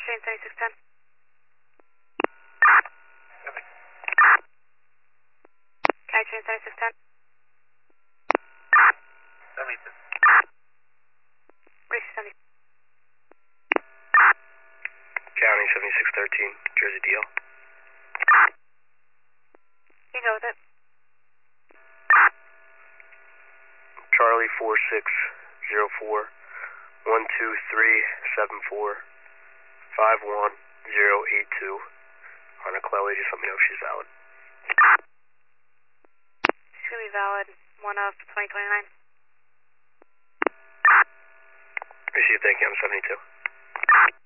Train 7610. Train 7610. 72. Race 70. County 7613, Jersey DL. You go with it. Charlie 4604 12374 51082. On a Chloe, just let me know if she's valid. She's going to be valid 1 of 2029. Received, thank you, I'm 72.